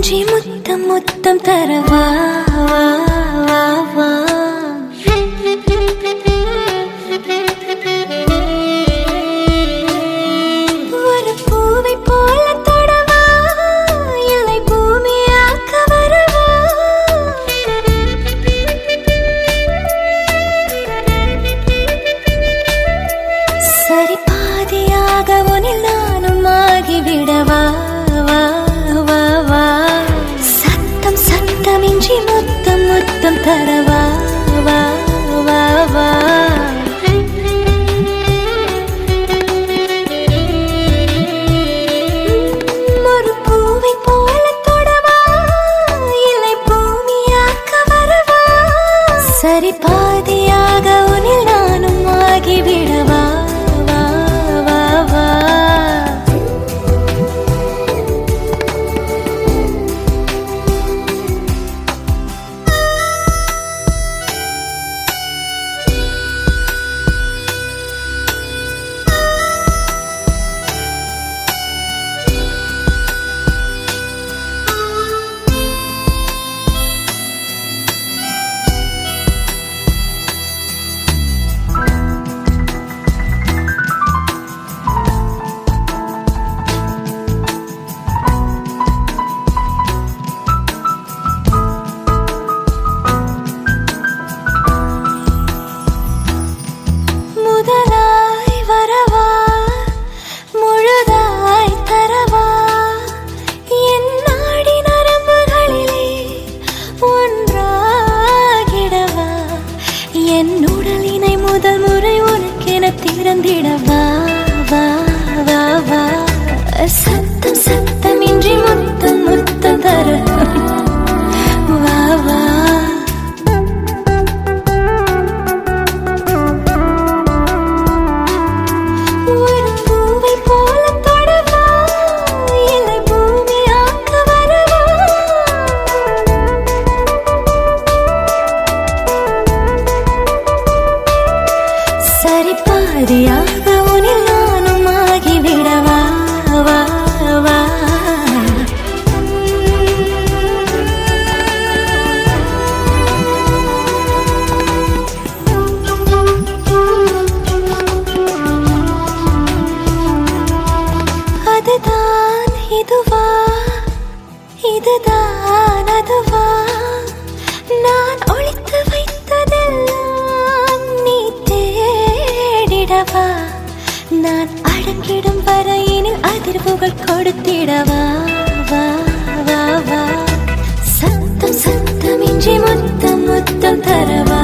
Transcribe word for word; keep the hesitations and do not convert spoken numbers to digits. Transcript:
சத்தமின்றி முத்தம் முத்தம் தரவா வா வா வா. ஒரு பூவை போல தொடவா இல்லை பூமியாக்க வரவா. சரி பாதியாக உனில் நானும் ஆகிவிடவா வா வா வா. சத்தம் சத்தமின்றி முத்தம் முத்தம் தரவா வா வா வா. ஒரு பூவை போல தொடவா இல்லை பூமியாக்க வரவா. சரி பாதியாக உனில் நானும் ஆகிவிடவா வா வா வா. முதலாய் வரவா முழுதாய் தரவா. என் நாடி நரம்புகளிலே ஒன்றாகிடவா. என் உடலினை முதல் முறை உனக்கென திறந்திடவா வா வா வா. சத்தம் சத்தமின்றி முத்தம் முத்தம் தர வா வா. ஒரு பூவை போல தொடவா இல்லை பூமியாக்க வரவா. சரி பாதியாக உனில் நானும் ஆகிவிடவா வா வா. அதுதான் இதுவா இதுதான் அதுவா. நான் ஒளித்து வைத்ததெல்லாம் நீ தேடிடவா. நான் அடங்கிடும் வரையினில் அதிர்வுகள் கொடுத்திடவா வா வா வா. சத்தம் சத்தமின்றி முத்தம் முத்தம் தரவா